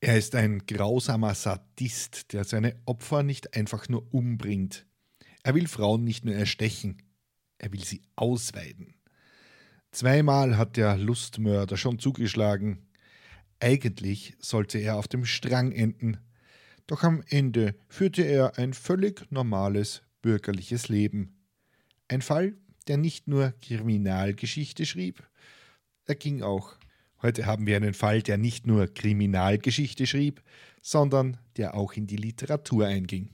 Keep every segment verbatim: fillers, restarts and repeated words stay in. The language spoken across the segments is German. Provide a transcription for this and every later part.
Er ist ein grausamer Sadist, der seine Opfer nicht einfach nur umbringt. Er will Frauen nicht nur erstechen, er will sie ausweiden. Zweimal hat der Lustmörder schon zugeschlagen. Eigentlich sollte er auf dem Strang enden, doch am Ende führte er ein völlig normales bürgerliches Leben. Ein Fall, der nicht nur Kriminalgeschichte schrieb, er ging auch. Heute haben wir einen Fall, der nicht nur Kriminalgeschichte schrieb, sondern der auch in die Literatur einging.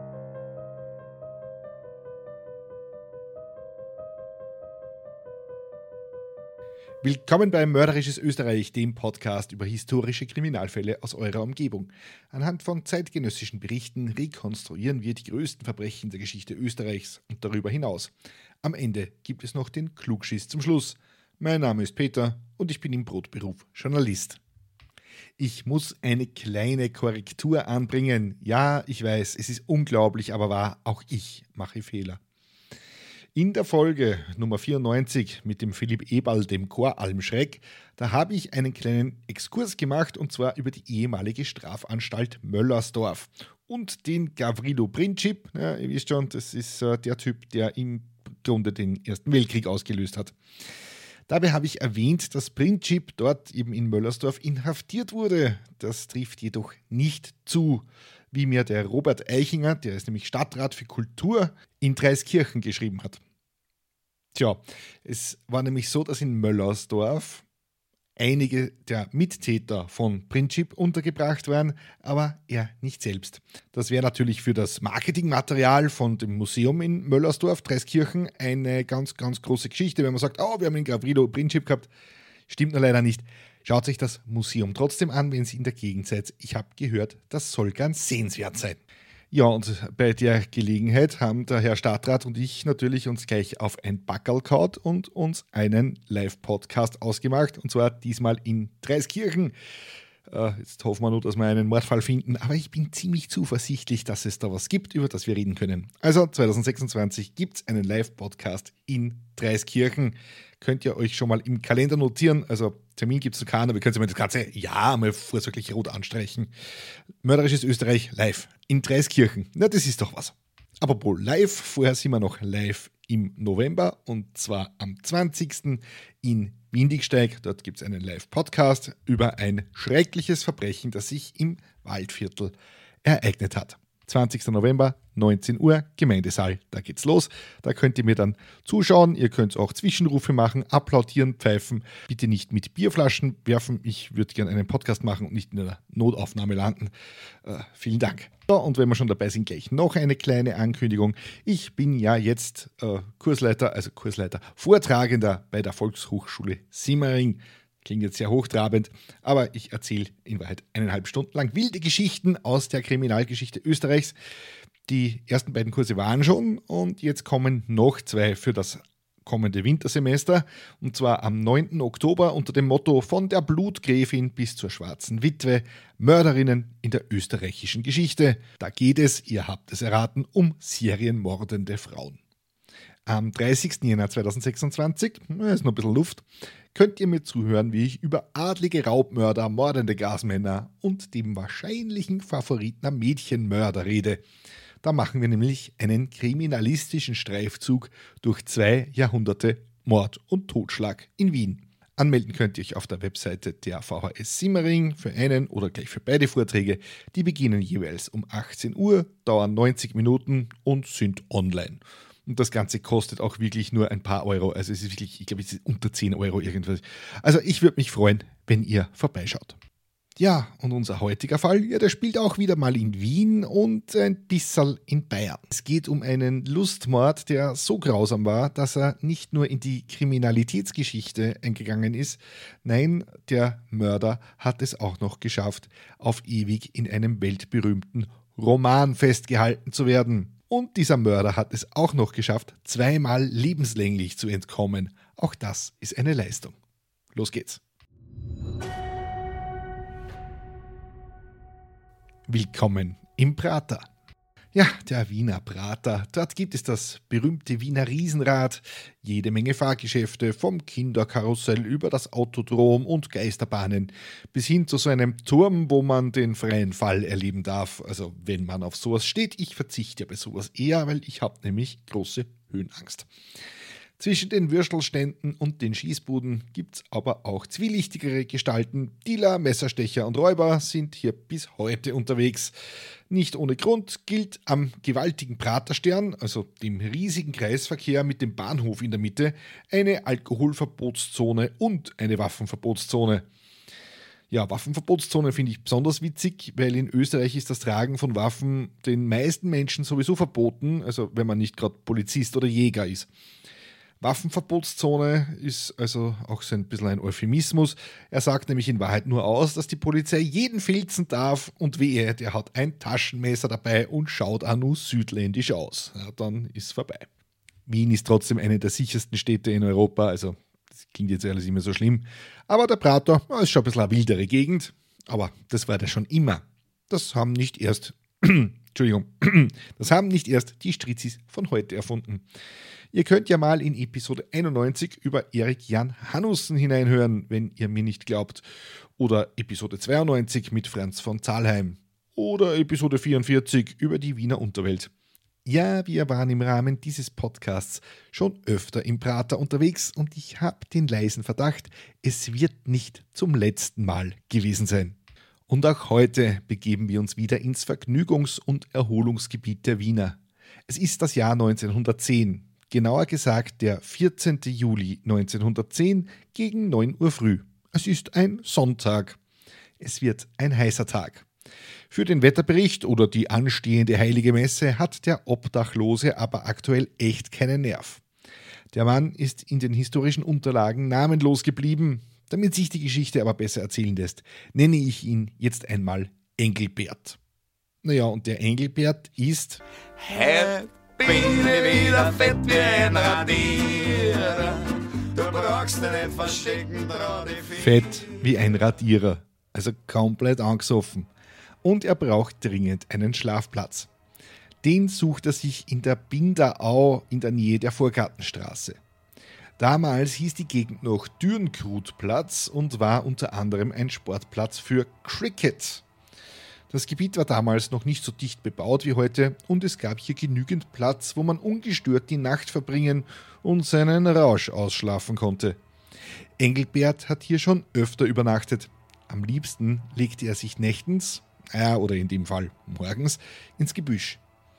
Willkommen bei Mörderisches Österreich, dem Podcast über historische Kriminalfälle aus eurer Umgebung. Anhand von zeitgenössischen Berichten rekonstruieren wir die größten Verbrechen der Geschichte Österreichs und darüber hinaus. Am Ende gibt es noch den Klugschiss zum Schluss. Mein Name ist Peter und ich bin im Brotberuf Journalist. Ich muss eine kleine Korrektur anbringen. Ja, ich weiß, es ist unglaublich, aber wahr, auch ich mache Fehler. In der Folge Nummer vierundneunzig mit dem Philipp Eberl, dem Choralmschreck, da habe ich einen kleinen Exkurs gemacht und zwar über die ehemalige Strafanstalt Möllersdorf und den Gavrilo Princip. Ja, ihr wisst schon, das ist äh, der Typ, der im Grunde den Ersten Weltkrieg ausgelöst hat. Dabei habe ich erwähnt, dass Princip dort eben in Möllersdorf inhaftiert wurde. Das trifft jedoch nicht zu, wie mir der Robert Eichinger, der ist nämlich Stadtrat für Kultur, in Dreiskirchen geschrieben hat. Tja, es war nämlich so, dass in Möllersdorf einige der Mittäter von Princip untergebracht waren, aber er nicht selbst. Das wäre natürlich für das Marketingmaterial von dem Museum in Möllersdorf, Dreiskirchen, eine ganz, ganz große Geschichte, wenn man sagt, oh, wir haben den Gavrilo Princip gehabt. Stimmt nur leider nicht. Schaut sich das Museum trotzdem an, wenn Sie in der Gegend seid. Ich habe gehört, das soll ganz sehenswert sein. Ja, und bei der Gelegenheit haben der Herr Stadtrat und ich natürlich uns gleich auf ein Backerl gehauen und uns einen Live-Podcast ausgemacht. Und zwar diesmal in Dreiskirchen. Äh, jetzt hoffen wir nur, dass wir einen Mordfall finden. Aber ich bin ziemlich zuversichtlich, dass es da was gibt, über das wir reden können. Also zwanzig sechsundzwanzig gibt es einen Live-Podcast in Dreiskirchen. Könnt ihr euch schon mal im Kalender notieren. Also Termin gibt es noch keinen, aber ihr könnt mal das ganze Jahr mal vorsorglich rot anstreichen. Mörderisches Österreich live in Dreiskirchen. Na, das ist doch was. Aber wohl live, vorher sind wir noch live im November und zwar am zwanzigsten in Windigsteig. Dort gibt es einen Live-Podcast über ein schreckliches Verbrechen, das sich im Waldviertel ereignet hat. zwanzigsten November, neunzehn Uhr, Gemeindesaal, da geht's los. Da könnt ihr mir dann zuschauen. Ihr könnt auch Zwischenrufe machen, applaudieren, pfeifen. Bitte nicht mit Bierflaschen werfen. Ich würde gerne einen Podcast machen und nicht in einer Notaufnahme landen. Äh, vielen Dank. So, und wenn wir schon dabei sind, gleich noch eine kleine Ankündigung. Ich bin ja jetzt äh, Kursleiter, also Kursleiter, Vortragender bei der Volkshochschule Simmering. Klingt jetzt sehr hochtrabend, aber ich erzähle in Wahrheit eineinhalb Stunden lang wilde Geschichten aus der Kriminalgeschichte Österreichs. Die ersten beiden Kurse waren schon und jetzt kommen noch zwei für das kommende Wintersemester. Und zwar am neunten Oktober unter dem Motto Von der Blutgräfin bis zur schwarzen Witwe, Mörderinnen in der österreichischen Geschichte. Da geht es, ihr habt es erraten, um serienmordende Frauen. Am dreißigsten Jänner zweitausendsechsundzwanzig, ist noch ein bisschen Luft, könnt ihr mir zuhören, wie ich über adlige Raubmörder, mordende Gasmänner und dem wahrscheinlichen Favoriten Mädchenmörder rede. Da machen wir nämlich einen kriminalistischen Streifzug durch zwei Jahrhunderte Mord und Totschlag in Wien. Anmelden könnt ihr euch auf der Webseite der V H S Simmering für einen oder gleich für beide Vorträge. Die beginnen jeweils um achtzehn Uhr, dauern neunzig Minuten und sind online. Und das Ganze kostet auch wirklich nur ein paar Euro. Also es ist wirklich, ich glaube, es ist unter zehn Euro irgendwas. Also ich würde mich freuen, wenn ihr vorbeischaut. Ja, und unser heutiger Fall, ja, der spielt auch wieder mal in Wien und ein bisschen in Bayern. Es geht um einen Lustmord, der so grausam war, dass er nicht nur in die Kriminalitätsgeschichte eingegangen ist. Nein, der Mörder hat es auch noch geschafft, auf ewig in einem weltberühmten Roman festgehalten zu werden. Und dieser Mörder hat es auch noch geschafft, zweimal lebenslänglich zu entkommen. Auch das ist eine Leistung. Los geht's. Willkommen im Prater. Ja, der Wiener Prater. Dort gibt es das berühmte Wiener Riesenrad, jede Menge Fahrgeschäfte, vom Kinderkarussell über das Autodrom und Geisterbahnen bis hin zu so einem Turm, wo man den freien Fall erleben darf. Also wenn man auf sowas steht, ich verzichte bei sowas eher, weil ich habe nämlich große Höhenangst. Zwischen den Würstelständen und den Schießbuden gibt es aber auch zwielichtigere Gestalten. Dealer, Messerstecher und Räuber sind hier bis heute unterwegs. Nicht ohne Grund gilt am gewaltigen Praterstern, also dem riesigen Kreisverkehr mit dem Bahnhof in der Mitte, eine Alkoholverbotszone und eine Waffenverbotszone. Ja, Waffenverbotszone finde ich besonders witzig, weil in Österreich ist das Tragen von Waffen den meisten Menschen sowieso verboten, also wenn man nicht gerade Polizist oder Jäger ist. Waffenverbotszone ist also auch so ein bisschen ein Euphemismus. Er sagt nämlich in Wahrheit nur aus, dass die Polizei jeden filzen darf und wehe, der hat ein Taschenmesser dabei und schaut auch nur südländisch aus. Ja, dann ist vorbei. Wien ist trotzdem eine der sichersten Städte in Europa, also das klingt jetzt alles immer so schlimm. Aber der Prater ja, ist schon ein bisschen eine wildere Gegend, aber das war der schon immer. Das haben nicht erst, Entschuldigung, das haben nicht erst die Strizzis von heute erfunden. Ihr könnt ja mal in Episode einundneunzig über Erik Jan Hanussen hineinhören, wenn ihr mir nicht glaubt. Oder Episode zweiundneunzig mit Franz von Zahlheim. Oder Episode vierundvierzig über die Wiener Unterwelt. Ja, wir waren im Rahmen dieses Podcasts schon öfter im Prater unterwegs und ich habe den leisen Verdacht, es wird nicht zum letzten Mal gewesen sein. Und auch heute begeben wir uns wieder ins Vergnügungs- und Erholungsgebiet der Wiener. Es ist das Jahr neunzehnhundertzehn. Genauer gesagt der vierzehnten Juli neunzehnhundertzehn gegen neun Uhr früh. Es ist ein Sonntag. Es wird ein heißer Tag. Für den Wetterbericht oder die anstehende Heilige Messe hat der Obdachlose aber aktuell echt keinen Nerv. Der Mann ist in den historischen Unterlagen namenlos geblieben. Damit sich die Geschichte aber besser erzählen lässt, nenne ich ihn jetzt einmal Engelbert. Naja, und der Engelbert ist... Hey. Bin ich wieder fett wie ein Radierer. Du brauchst dich nicht verstecken, trau dich viel. Fett wie ein Radierer, also komplett angesoffen. Und er braucht dringend einen Schlafplatz. Den sucht er sich in der Binderau in der Nähe der Vorgartenstraße. Damals hieß die Gegend noch Dürnkrutplatz und war unter anderem ein Sportplatz für Cricket. Das Gebiet war damals noch nicht so dicht bebaut wie heute und es gab hier genügend Platz, wo man ungestört die Nacht verbringen und seinen Rausch ausschlafen konnte. Engelbert hat hier schon öfter übernachtet. Am liebsten legte er sich nächtens, äh, oder in dem Fall morgens, ins Gebüsch.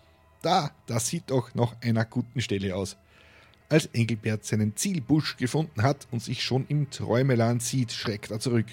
Da, das sieht doch nach einer guten Stelle aus. Als Engelbert seinen Zielbusch gefunden hat und sich schon im Träumeland sieht, schreckt er zurück.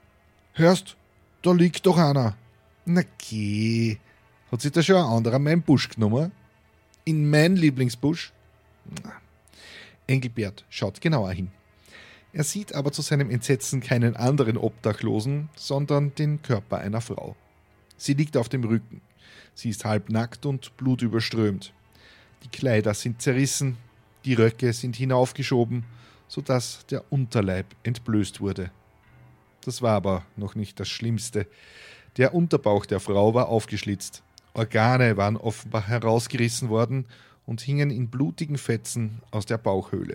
Hörst, da liegt doch einer. Na geh, hat sich da schon ein anderer meinen Busch genommen? In meinen Lieblingsbusch? Na. Engelbert schaut genauer hin. Er sieht aber zu seinem Entsetzen keinen anderen Obdachlosen, sondern den Körper einer Frau. Sie liegt auf dem Rücken. Sie ist halbnackt und blutüberströmt. Die Kleider sind zerrissen, die Röcke sind hinaufgeschoben, sodass der Unterleib entblößt wurde. Das war aber noch nicht das Schlimmste. Der Unterbauch der Frau war aufgeschlitzt. Organe waren offenbar herausgerissen worden und hingen in blutigen Fetzen aus der Bauchhöhle.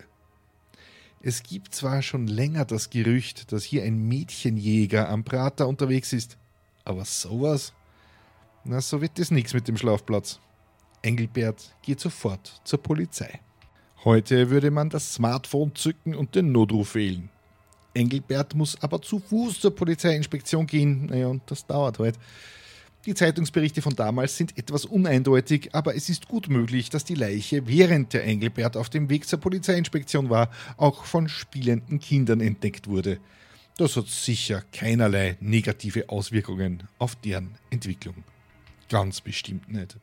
Es gibt zwar schon länger das Gerücht, dass hier ein Mädchenjäger am Prater unterwegs ist, aber sowas? Na, so wird es nichts mit dem Schlafplatz. Engelbert geht sofort zur Polizei. Heute würde man das Smartphone zücken und den Notruf wählen. Engelbert muss aber zu Fuß zur Polizeiinspektion gehen. Naja, und das dauert halt. Die Zeitungsberichte von damals sind etwas uneindeutig, aber es ist gut möglich, dass die Leiche, während der Engelbert auf dem Weg zur Polizeiinspektion war, auch von spielenden Kindern entdeckt wurde. Das hat sicher keinerlei negative Auswirkungen auf deren Entwicklung. Ganz bestimmt nicht.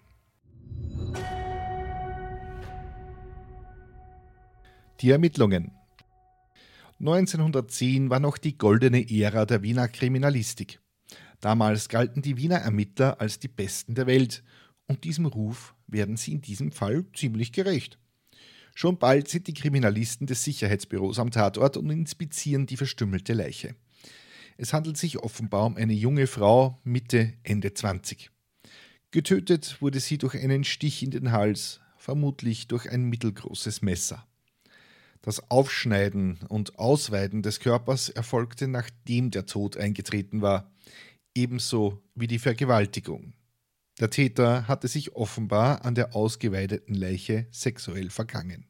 Die Ermittlungen. neunzehnhundertzehn war noch die goldene Ära der Wiener Kriminalistik. Damals galten die Wiener Ermittler als die Besten der Welt und diesem Ruf werden sie in diesem Fall ziemlich gerecht. Schon bald sind die Kriminalisten des Sicherheitsbüros am Tatort und inspizieren die verstümmelte Leiche. Es handelt sich offenbar um eine junge Frau, Mitte, Ende zwanzig. Getötet wurde sie durch einen Stich in den Hals, vermutlich durch ein mittelgroßes Messer. Das Aufschneiden und Ausweiden des Körpers erfolgte, nachdem der Tod eingetreten war, ebenso wie die Vergewaltigung. Der Täter hatte sich offenbar an der ausgeweideten Leiche sexuell vergangen.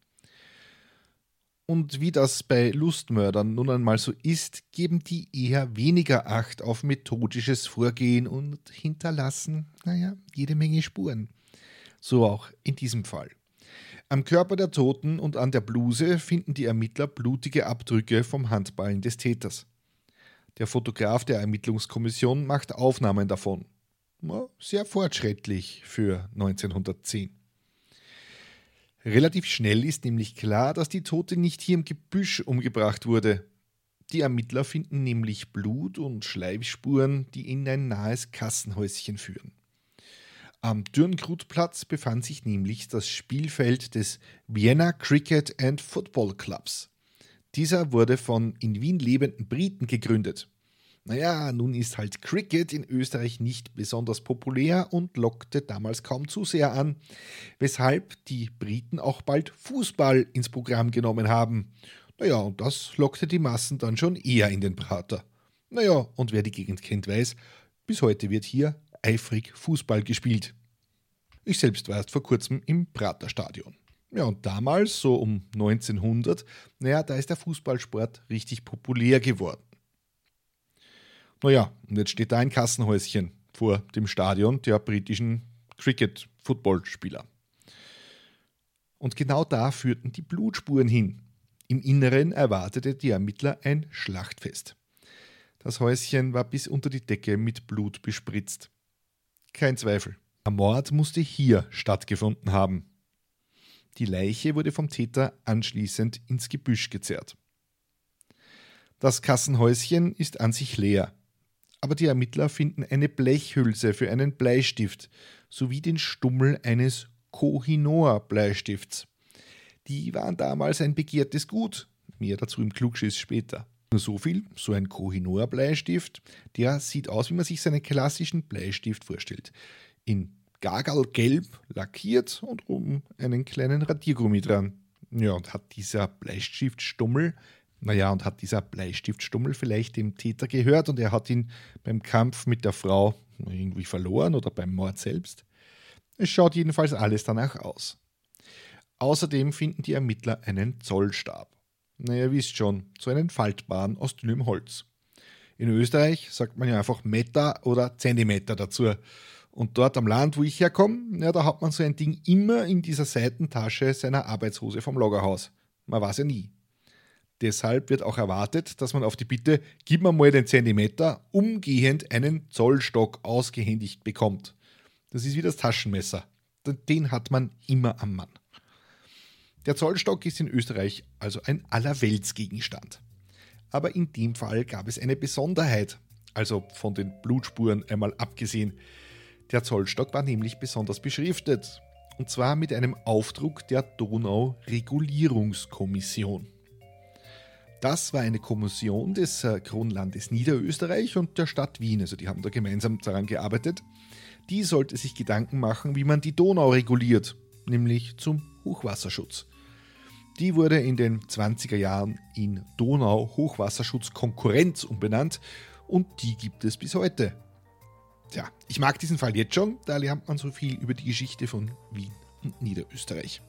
Und wie das bei Lustmördern nun einmal so ist, geben die eher weniger Acht auf methodisches Vorgehen und hinterlassen, naja, jede Menge Spuren. So auch in diesem Fall. Am Körper der Toten und an der Bluse finden die Ermittler blutige Abdrücke vom Handballen des Täters. Der Fotograf der Ermittlungskommission macht Aufnahmen davon. Sehr fortschrittlich für neunzehnhundertzehn. Relativ schnell ist nämlich klar, dass die Tote nicht hier im Gebüsch umgebracht wurde. Die Ermittler finden nämlich Blut und Schleifspuren, die in ein nahes Kassenhäuschen führen. Am Dürngrutplatz befand sich nämlich das Spielfeld des Vienna Cricket and Football Clubs. Dieser wurde von in Wien lebenden Briten gegründet. Naja, nun ist halt Cricket in Österreich nicht besonders populär und lockte damals kaum Zuseher an, weshalb die Briten auch bald Fußball ins Programm genommen haben. Naja, und das lockte die Massen dann schon eher in den Prater. Naja, und wer die Gegend kennt, weiß, bis heute wird hier eifrig Fußball gespielt. Ich selbst war erst vor kurzem im Praterstadion. Ja, und damals, so um neunzehnhundert, naja, da ist der Fußballsport richtig populär geworden. Naja, und jetzt steht da ein Kassenhäuschen vor dem Stadion der britischen Cricket-Football-Spieler. Und genau da führten die Blutspuren hin. Im Inneren erwartete die Ermittler ein Schlachtfest. Das Häuschen war bis unter die Decke mit Blut bespritzt. Kein Zweifel, der Mord musste hier stattgefunden haben. Die Leiche wurde vom Täter anschließend ins Gebüsch gezerrt. Das Kassenhäuschen ist an sich leer. Aber die Ermittler finden eine Blechhülse für einen Bleistift sowie den Stummel eines Koh-i-Noor-Bleistifts. Die waren damals ein begehrtes Gut, mehr dazu im Klugschiss später. Nur so viel, so ein Koh-i-Noor-Bleistift, der sieht aus, wie man sich seinen klassischen Bleistift vorstellt. In Gagalgelb lackiert und oben einen kleinen Radiergummi dran. Ja, und hat dieser Bleistiftstummel Naja, und hat dieser Bleistiftstummel vielleicht dem Täter gehört und er hat ihn beim Kampf mit der Frau irgendwie verloren oder beim Mord selbst? Es schaut jedenfalls alles danach aus. Außerdem finden die Ermittler einen Zollstab. Na, ihr wisst schon, so einen faltbaren aus dünnem Holz. In Österreich sagt man ja einfach Meter oder Zentimeter dazu. Und dort am Land, wo ich herkomme, ja, da hat man so ein Ding immer in dieser Seitentasche seiner Arbeitshose vom Lagerhaus. Man weiß ja nie. Deshalb wird auch erwartet, dass man auf die Bitte, gib mir mal den Zentimeter, umgehend einen Zollstock ausgehändigt bekommt. Das ist wie das Taschenmesser. Den hat man immer am Mann. Der Zollstock ist in Österreich also ein Allerweltsgegenstand. Aber in dem Fall gab es eine Besonderheit, also von den Blutspuren einmal abgesehen. Der Zollstock war nämlich besonders beschriftet, und zwar mit einem Aufdruck der Donau-Regulierungskommission. Das war eine Kommission des äh, Kronlandes Niederösterreich und der Stadt Wien, also die haben da gemeinsam daran gearbeitet. Die sollte sich Gedanken machen, wie man die Donau reguliert, nämlich zum Hochwasserschutz. Die wurde in den zwanziger Jahren in Donau-Hochwasserschutz-Konkurrenz umbenannt und die gibt es bis heute. Tja, ich mag diesen Fall jetzt schon, da lernt man so viel über die Geschichte von Wien und Niederösterreich.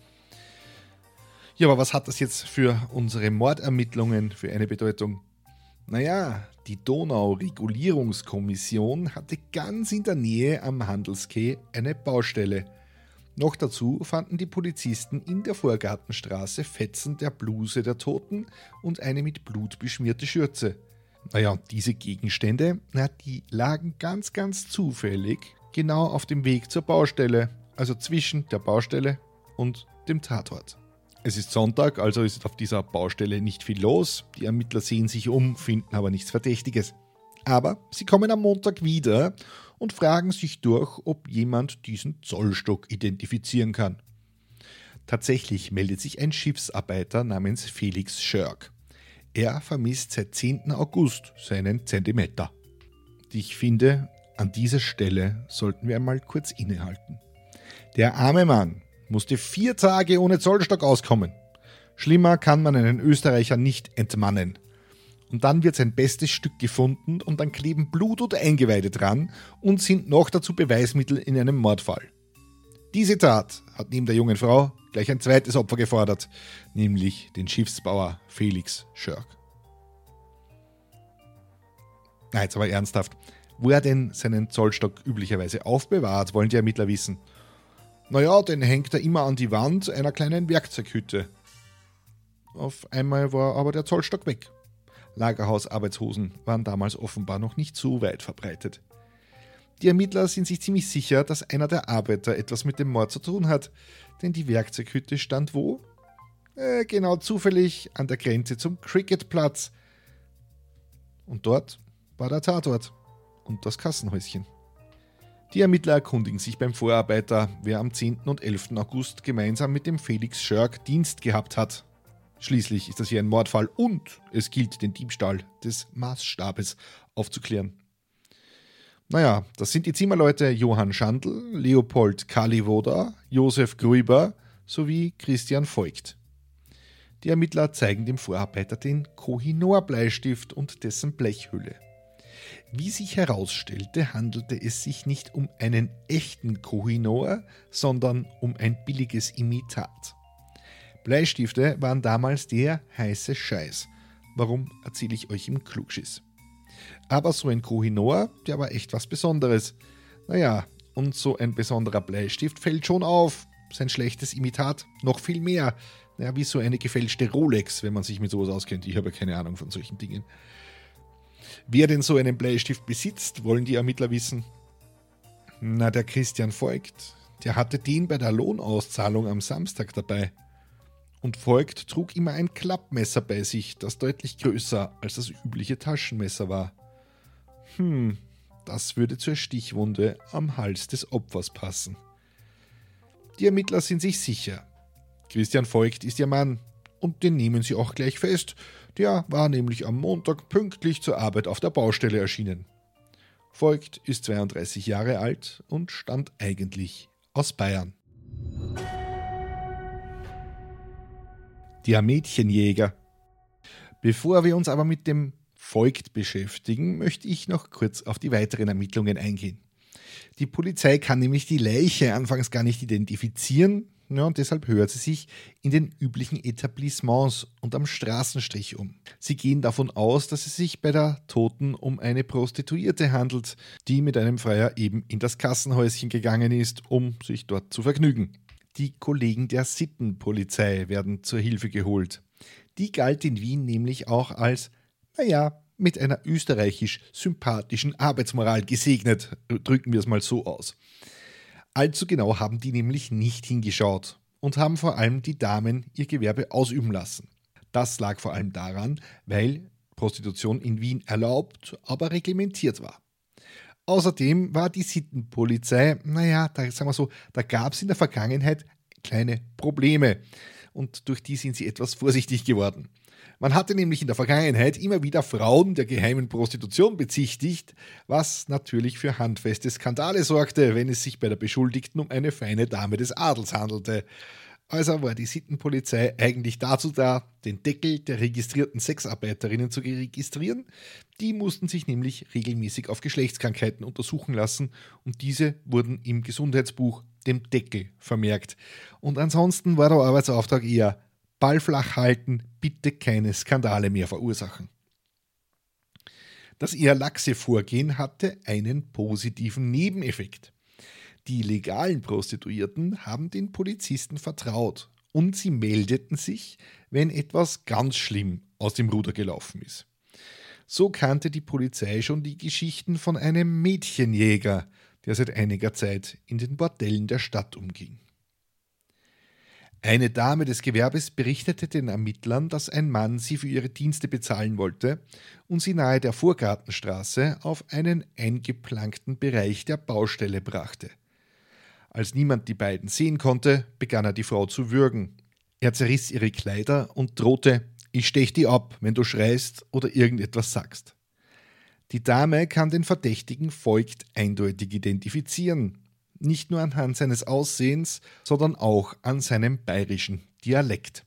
Ja, aber was hat das jetzt für unsere Mordermittlungen für eine Bedeutung? Naja, die Donau-Regulierungskommission hatte ganz in der Nähe am Handelskeh eine Baustelle. Noch dazu fanden die Polizisten in der Vorgartenstraße Fetzen der Bluse der Toten und eine mit Blut beschmierte Schürze. Naja, und diese Gegenstände, na, die lagen ganz, ganz zufällig genau auf dem Weg zur Baustelle, also zwischen der Baustelle und dem Tatort. Es ist Sonntag, also ist auf dieser Baustelle nicht viel los. Die Ermittler sehen sich um, finden aber nichts Verdächtiges. Aber sie kommen am Montag wieder und fragen sich durch, ob jemand diesen Zollstock identifizieren kann. Tatsächlich meldet sich ein Schiffsarbeiter namens Felix Schörk. Er vermisst seit zehnten August seinen Zentimeter. Ich finde, An dieser Stelle sollten wir einmal kurz innehalten. Der arme Mann musste vier Tage ohne Zollstock auskommen. Schlimmer kann man einen Österreicher nicht entmannen. Und dann wird sein bestes Stück gefunden und dann kleben Blut und Eingeweide dran und sind noch dazu Beweismittel in einem Mordfall. Diese Tat hat neben der jungen Frau gleich ein zweites Opfer gefordert, nämlich den Schiffsbauer Felix Schörk. Na, jetzt aber ernsthaft. Wo er denn seinen Zollstock üblicherweise aufbewahrt, wollen die Ermittler wissen. Naja, den hängt er immer an die Wand einer kleinen Werkzeughütte. Auf einmal war aber der Zollstock weg. Lagerhausarbeitshosen waren damals offenbar noch nicht so weit verbreitet. Die Ermittler sind sich ziemlich sicher, dass einer der Arbeiter etwas mit dem Mord zu tun hat, denn die Werkzeughütte stand wo? Äh, genau zufällig an der Grenze zum Cricketplatz. Und dort war der Tatort und das Kassenhäuschen. Die Ermittler erkundigen sich beim Vorarbeiter, wer am zehnten und elften August gemeinsam mit dem Felix Schörk Dienst gehabt hat. Schließlich ist das hier ein Mordfall und es gilt, den Diebstahl des Maßstabes aufzuklären. Naja, das sind die Zimmerleute Johann Schandl, Leopold Kalivoda, Josef Gruiber sowie Christian Voigt. Die Ermittler zeigen dem Vorarbeiter den Koh-i-Noor-Bleistift und dessen Blechhülle. Wie sich herausstellte, handelte es sich nicht um einen echten Koh-i-Noor, sondern um ein billiges Imitat. Bleistifte waren damals der heiße Scheiß. Warum erzähle ich euch im Klugschiss? Aber so ein Koh-i-Noor, der war echt was Besonderes. Naja, und so ein besonderer Bleistift fällt schon auf. Sein schlechtes Imitat noch viel mehr. Naja, wie so eine gefälschte Rolex, wenn man sich mit sowas auskennt. Ich habe ja keine Ahnung von solchen Dingen. Wer denn so einen Bleistift besitzt, wollen die Ermittler wissen. Na, der Christian Voigt, der hatte den bei der Lohnauszahlung am Samstag dabei. Und Voigt trug immer ein Klappmesser bei sich, das deutlich größer als das übliche Taschenmesser war. Hm, das würde zur Stichwunde am Hals des Opfers passen. Die Ermittler sind sich sicher. Christian Voigt ist ihr Mann und den nehmen sie auch gleich fest. Der war nämlich am Montag pünktlich zur Arbeit auf der Baustelle erschienen. Voigt ist zweiunddreißig Jahre alt und stammt eigentlich aus Bayern. Der Mädchenjäger. Bevor wir uns aber mit dem Voigt beschäftigen, möchte ich noch kurz auf die weiteren Ermittlungen eingehen. Die Polizei kann nämlich die Leiche anfangs gar nicht identifizieren, ja, und deshalb hört sie sich in den üblichen Etablissements und am Straßenstrich um. Sie gehen davon aus, dass es sich bei der Toten um eine Prostituierte handelt, die mit einem Freier eben in das Kassenhäuschen gegangen ist, um sich dort zu vergnügen. Die Kollegen der Sittenpolizei werden zur Hilfe geholt. Die galt in Wien nämlich auch als, naja, mit einer österreichisch sympathischen Arbeitsmoral gesegnet, drücken wir es mal so aus. Allzu genau haben die nämlich nicht hingeschaut und haben vor allem die Damen ihr Gewerbe ausüben lassen. Das lag vor allem daran, weil Prostitution in Wien erlaubt, aber reglementiert war. Außerdem war die Sittenpolizei, naja, da, sagen wir so, da gab es in der Vergangenheit kleine Probleme und durch die sind sie etwas vorsichtig geworden. Man hatte nämlich in der Vergangenheit immer wieder Frauen der geheimen Prostitution bezichtigt, was natürlich für handfeste Skandale sorgte, wenn es sich bei der Beschuldigten um eine feine Dame des Adels handelte. Also war die Sittenpolizei eigentlich dazu da, den Deckel der registrierten Sexarbeiterinnen zu registrieren. Die mussten sich nämlich regelmäßig auf Geschlechtskrankheiten untersuchen lassen und diese wurden im Gesundheitsbuch, dem Deckel, vermerkt. Und ansonsten war der Arbeitsauftrag eher Ball flach halten, bitte keine Skandale mehr verursachen. Das eher laxe Vorgehen hatte einen positiven Nebeneffekt. Die legalen Prostituierten haben den Polizisten vertraut und sie meldeten sich, wenn etwas ganz schlimm aus dem Ruder gelaufen ist. So kannte die Polizei schon die Geschichten von einem Mädchenjäger, der seit einiger Zeit in den Bordellen der Stadt umging. Eine Dame des Gewerbes berichtete den Ermittlern, dass ein Mann sie für ihre Dienste bezahlen wollte und sie nahe der Vorgartenstraße auf einen eingeplankten Bereich der Baustelle brachte. Als niemand die beiden sehen konnte, begann er die Frau zu würgen. Er zerriss ihre Kleider und drohte, ich stech die ab, wenn du schreist oder irgendetwas sagst. Die Dame kann den Verdächtigen Voigt eindeutig identifizieren. Nicht nur anhand seines Aussehens, sondern auch an seinem bayerischen Dialekt.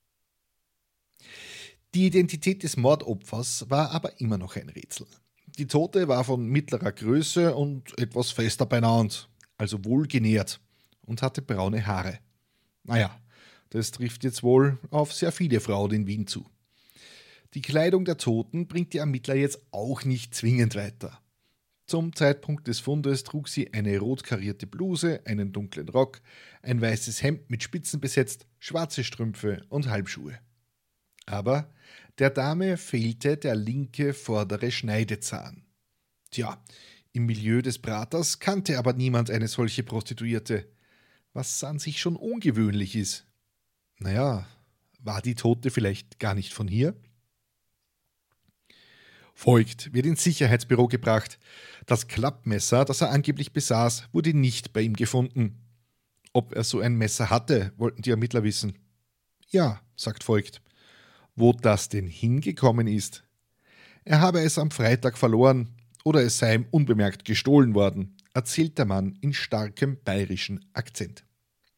Die Identität des Mordopfers war aber immer noch ein Rätsel. Die Tote war von mittlerer Größe und etwas fester benannt, also wohlgenährt, und hatte braune Haare. Naja, das trifft jetzt wohl auf sehr viele Frauen in Wien zu. Die Kleidung der Toten bringt die Ermittler jetzt auch nicht zwingend weiter. Zum Zeitpunkt des Fundes trug sie eine rot karierte Bluse, einen dunklen Rock, ein weißes Hemd mit Spitzen besetzt, schwarze Strümpfe und Halbschuhe. Aber der Dame fehlte der linke vordere Schneidezahn. Tja, im Milieu des Praters kannte aber niemand eine solche Prostituierte, was an sich schon ungewöhnlich ist. Naja, war die Tote vielleicht gar nicht von hier? Voigt wird ins Sicherheitsbüro gebracht. Das Klappmesser, das er angeblich besaß, wurde nicht bei ihm gefunden. Ob er so ein Messer hatte, wollten die Ermittler wissen. Ja, sagt Voigt. Wo das denn hingekommen ist? Er habe es am Freitag verloren oder es sei ihm unbemerkt gestohlen worden, erzählt der Mann in starkem bayerischen Akzent.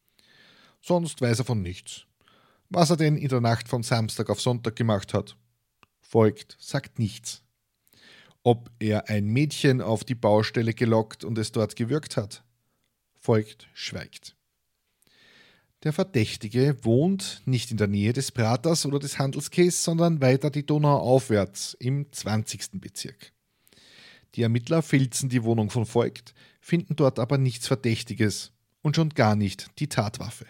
Sonst weiß er von nichts. Was er denn in der Nacht von Samstag auf Sonntag gemacht hat? Voigt sagt nichts. Ob er ein Mädchen auf die Baustelle gelockt und es dort gewürgt hat? Voigt schweigt. Der Verdächtige wohnt nicht in der Nähe des Praters oder des Handelsquais, sondern weiter die Donau aufwärts im zwanzigsten Bezirk. Die Ermittler filzen die Wohnung von Voigt, finden dort aber nichts Verdächtiges und schon gar nicht die Tatwaffe.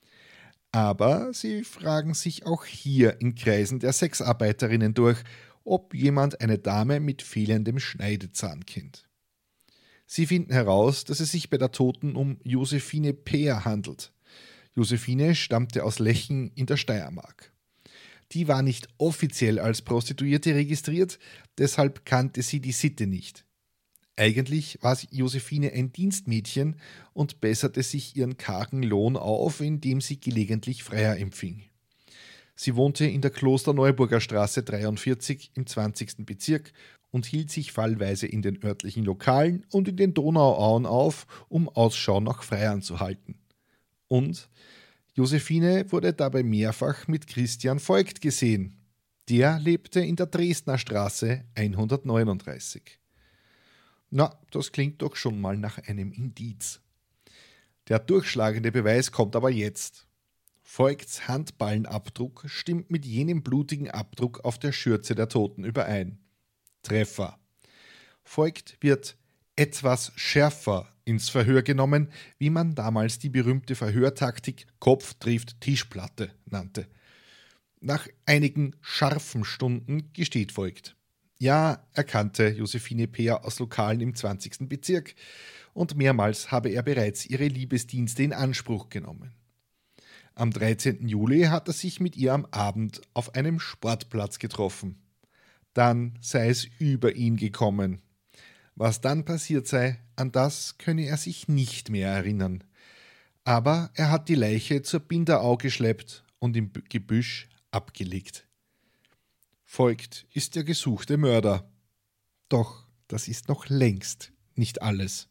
Aber sie fragen sich auch hier in Kreisen der Sexarbeiterinnen durch, ob jemand eine Dame mit fehlendem Schneidezahn kennt. Sie finden heraus, dass es sich bei der Toten um Josephine Peer handelt. Josephine stammte aus Lechen in der Steiermark. Die war nicht offiziell als Prostituierte registriert, deshalb kannte sie die Sitte nicht. Eigentlich war Josephine ein Dienstmädchen und besserte sich ihren kargen Lohn auf, indem sie gelegentlich Freier empfing. Sie wohnte in der Klosterneuburger Straße dreiundvierzig im zwanzigsten Bezirk und hielt sich fallweise in den örtlichen Lokalen und in den Donauauen auf, um Ausschau nach Freiern zu halten. Und Josephine wurde dabei mehrfach mit Christian Voigt gesehen. Der lebte in der Dresdner Straße hundertneununddreißig. Na, das klingt doch schon mal nach einem Indiz. Der durchschlagende Beweis kommt aber jetzt. Voigts Handballenabdruck stimmt mit jenem blutigen Abdruck auf der Schürze der Toten überein. Treffer. Voigt wird etwas schärfer ins Verhör genommen, wie man damals die berühmte Verhörtaktik Kopf trifft Tischplatte nannte. Nach einigen scharfen Stunden gesteht Voigt. Ja, er kannte Josephine Peer aus Lokalen im zwanzigsten Bezirk und mehrmals habe er bereits ihre Liebesdienste in Anspruch genommen. Am dreizehnten Juli hat er sich mit ihr am Abend auf einem Sportplatz getroffen. Dann sei es über ihn gekommen. Was dann passiert sei, an das könne er sich nicht mehr erinnern. Aber er hat die Leiche zur Binderau geschleppt und im Gebüsch abgelegt. Voigt ist der gesuchte Mörder. Doch das ist noch längst nicht alles.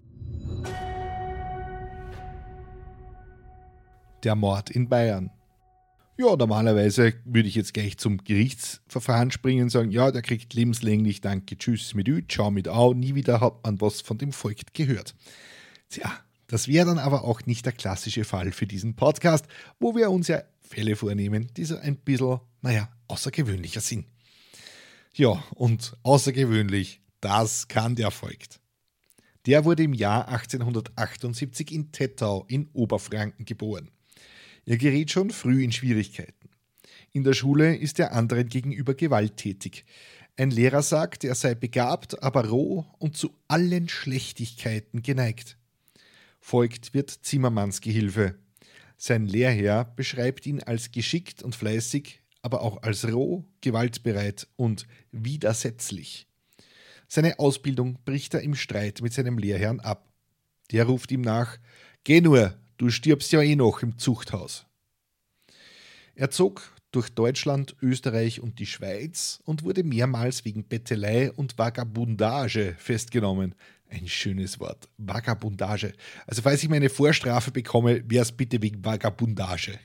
Der Mord in Bayern. Ja, normalerweise würde ich jetzt gleich zum Gerichtsverfahren springen und sagen, ja, der kriegt lebenslänglich, danke, tschüss, mit Ü, ciao mit Au, nie wieder hat man was von dem Voigt gehört. Tja, das wäre dann aber auch nicht der klassische Fall für diesen Podcast, wo wir uns ja Fälle vornehmen, die so ein bisschen, naja, außergewöhnlicher sind. Ja, und außergewöhnlich, das kann der Voigt. Der wurde im Jahr achtzehnhundertachtundsiebzig in Tettau in Oberfranken geboren. Er gerät schon früh in Schwierigkeiten. In der Schule ist er anderen gegenüber gewalttätig. Ein Lehrer sagt, er sei begabt, aber roh und zu allen Schlechtigkeiten geneigt. Voigt wird Zimmermannsgehilfe. Sein Lehrherr beschreibt ihn als geschickt und fleißig, aber auch als roh, gewaltbereit und widersetzlich. Seine Ausbildung bricht er im Streit mit seinem Lehrherrn ab. Der ruft ihm nach: Geh nur, du stirbst ja eh noch im Zuchthaus. Er zog durch Deutschland, Österreich und die Schweiz und wurde mehrmals wegen Bettelei und Vagabundage festgenommen. Ein schönes Wort, Vagabundage. Also falls ich meine Vorstrafe bekomme, wäre es bitte wegen Vagabundage.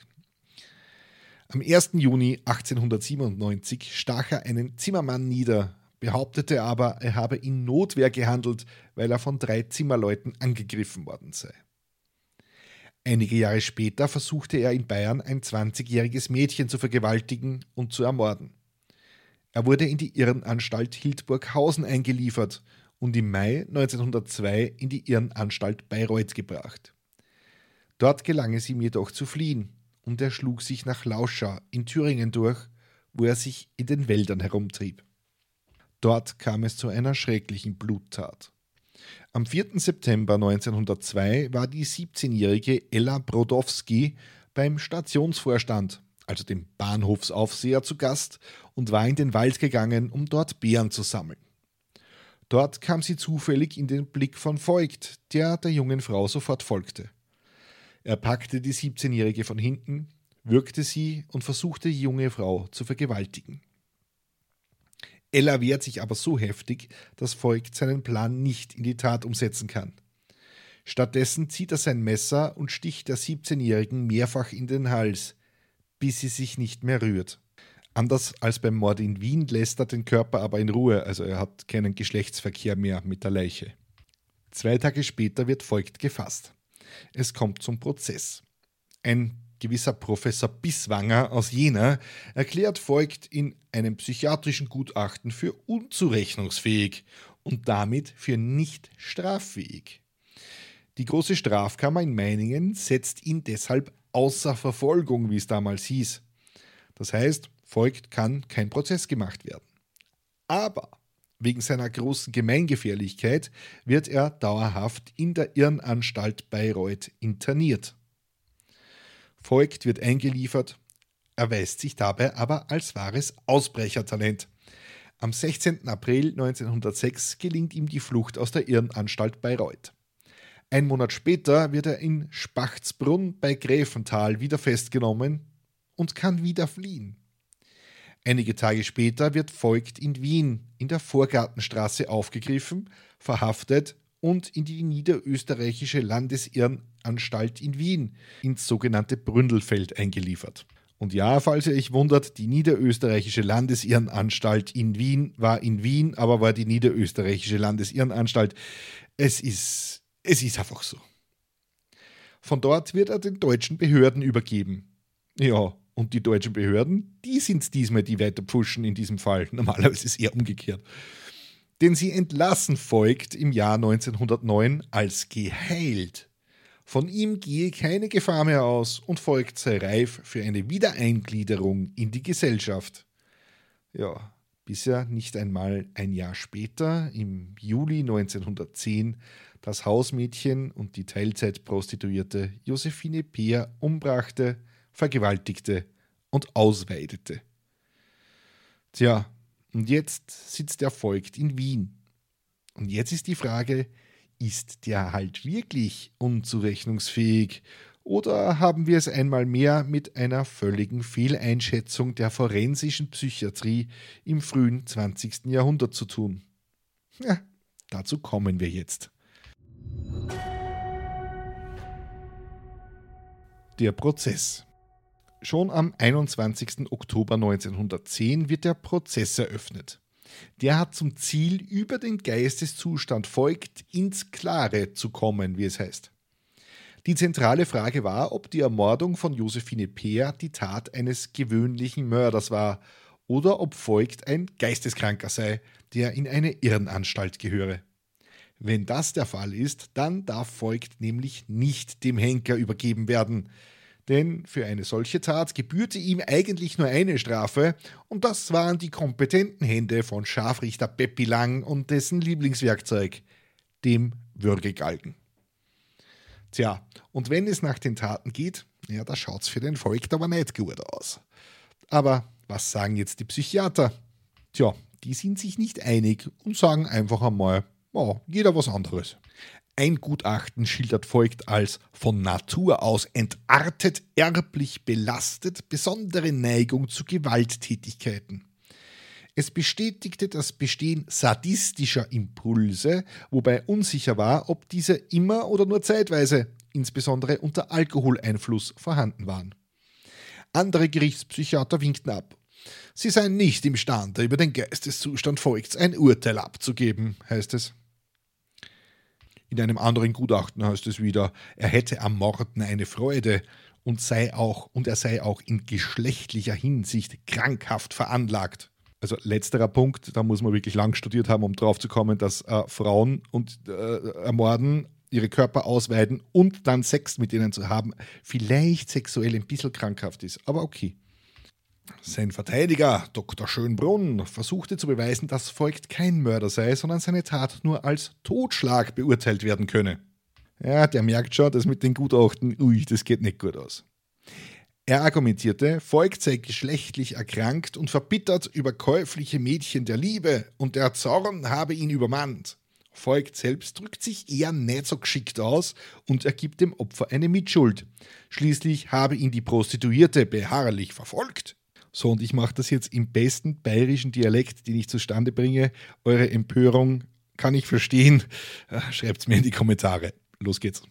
Am ersten Juni achtzehnhundertsiebenundneunzig stach er einen Zimmermann nieder, behauptete aber, er habe in Notwehr gehandelt, weil er von drei Zimmerleuten angegriffen worden sei. Einige Jahre später versuchte er in Bayern ein zwanzigjähriges Mädchen zu vergewaltigen und zu ermorden. Er wurde in die Irrenanstalt Hildburghausen eingeliefert und im Mai neunzehnhundertzwei in die Irrenanstalt Bayreuth gebracht. Dort gelang es ihm jedoch zu fliehen und er schlug sich nach Lauschau in Thüringen durch, wo er sich in den Wäldern herumtrieb. Dort kam es zu einer schrecklichen Bluttat. Am vierten September neunzehnhundertzwei war die siebzehnjährige Ella Brodowski beim Stationsvorstand, also dem Bahnhofsaufseher, zu Gast und war in den Wald gegangen, um dort Beeren zu sammeln. Dort kam sie zufällig in den Blick von Voigt, der der jungen Frau sofort folgte. Er packte die siebzehnjährige von hinten, würgte sie und versuchte, die junge Frau zu vergewaltigen. Ella wehrt sich aber so heftig, dass Voigt seinen Plan nicht in die Tat umsetzen kann. Stattdessen zieht er sein Messer und sticht der siebzehnjährigen mehrfach in den Hals, bis sie sich nicht mehr rührt. Anders als beim Mord in Wien lässt er den Körper aber in Ruhe, also er hat keinen Geschlechtsverkehr mehr mit der Leiche. Zwei Tage später wird Voigt gefasst. Es kommt zum Prozess. Ein gewisser Professor Bisswanger aus Jena erklärt Voigt in einem psychiatrischen Gutachten für unzurechnungsfähig und damit für nicht straffähig. Die große Strafkammer in Meiningen setzt ihn deshalb außer Verfolgung, wie es damals hieß. Das heißt, Voigt kann kein Prozess gemacht werden. Aber wegen seiner großen Gemeingefährlichkeit wird er dauerhaft in der Irrenanstalt Bayreuth interniert. Voigt wird eingeliefert, erweist sich dabei aber als wahres Ausbrechertalent. Am sechzehnten April neunzehnhundertsechs gelingt ihm die Flucht aus der Irrenanstalt Bayreuth. Ein Monat später wird er in Spachtsbrunn bei Gräfenthal wieder festgenommen und kann wieder fliehen. Einige Tage später wird Voigt in Wien in der Vorgartenstraße aufgegriffen, verhaftet und in die niederösterreichische Landesirrenanstalt in Wien, ins sogenannte Bründelfeld, eingeliefert. Und ja, falls ihr euch wundert, die niederösterreichische Landesirrenanstalt in Wien war in Wien, aber war die niederösterreichische Landesirrenanstalt. Es ist, es ist einfach so. Von dort wird er den deutschen Behörden übergeben. Ja, und die deutschen Behörden, die sind es diesmal, die weiter pfuschen in diesem Fall. Normalerweise ist es eher umgekehrt. Denn sie entlassen Voigt im Jahr neunzehnhundertneun als geheilt. Von ihm gehe keine Gefahr mehr aus und Voigt sei reif für eine Wiedereingliederung in die Gesellschaft. Ja, bisher nicht einmal ein Jahr später, im Juli neunzehnhundertzehn, das Hausmädchen und die Teilzeitprostituierte Josephine Peer umbrachte, vergewaltigte und ausweidete. Tja, und jetzt sitzt er Voigt in Wien. Und jetzt ist die Frage, ist der halt wirklich unzurechnungsfähig oder haben wir es einmal mehr mit einer völligen Fehleinschätzung der forensischen Psychiatrie im frühen zwanzigsten Jahrhundert zu tun? Ja, dazu kommen wir jetzt. Der Prozess. Schon am einundzwanzigsten Oktober neunzehnhundertzehn wird der Prozess eröffnet. Der hat zum Ziel, über den Geisteszustand Voigt ins Klare zu kommen, wie es heißt. Die zentrale Frage war, ob die Ermordung von Josephine Peer die Tat eines gewöhnlichen Mörders war oder ob Voigt ein Geisteskranker sei, der in eine Irrenanstalt gehöre. Wenn das der Fall ist, dann darf Voigt nämlich nicht dem Henker übergeben werden. Denn für eine solche Tat gebührte ihm eigentlich nur eine Strafe und das waren die kompetenten Hände von Scharfrichter Peppi Lang und dessen Lieblingswerkzeug, dem Würgegalgen. Tja, und wenn es nach den Taten geht, ja, da schaut's für den Voigt aber nicht gut aus. Aber was sagen jetzt die Psychiater? Tja, die sind sich nicht einig und sagen einfach einmal, Oh, jeder was anderes. Ein Gutachten schildert Voigt als von Natur aus entartet, erblich belastet, besondere Neigung zu Gewalttätigkeiten. Es bestätigte das Bestehen sadistischer Impulse, wobei unsicher war, ob diese immer oder nur zeitweise, insbesondere unter Alkoholeinfluss, vorhanden waren. Andere Gerichtspsychiater winkten ab. Sie seien nicht imstande, über den Geisteszustand Voigts ein Urteil abzugeben, heißt es. In einem anderen Gutachten heißt es wieder, er hätte am Morden eine Freude und, sei auch, und er sei auch in geschlechtlicher Hinsicht krankhaft veranlagt. Also letzterer Punkt, da muss man wirklich lang studiert haben, um drauf zu kommen, dass äh, Frauen und äh, ermorden, ihre Körper ausweiden und dann Sex mit ihnen zu haben, vielleicht sexuell ein bisschen krankhaft ist. Aber okay. Sein Verteidiger, Doktor Schönbrunn, versuchte zu beweisen, dass Voigt kein Mörder sei, sondern seine Tat nur als Totschlag beurteilt werden könne. Ja, der merkt schon, dass mit den Gutachten, ui, das geht nicht gut aus. Er argumentierte, Voigt sei geschlechtlich erkrankt und verbittert über käufliche Mädchen der Liebe und der Zorn habe ihn übermannt. Voigt selbst drückt sich eher nicht so geschickt aus und ergibt dem Opfer eine Mitschuld. Schließlich habe ihn die Prostituierte beharrlich verfolgt. So, und ich mache das jetzt im besten bayerischen Dialekt, den ich zustande bringe. Eure Empörung kann ich verstehen. Schreibt es mir in die Kommentare. Los geht's.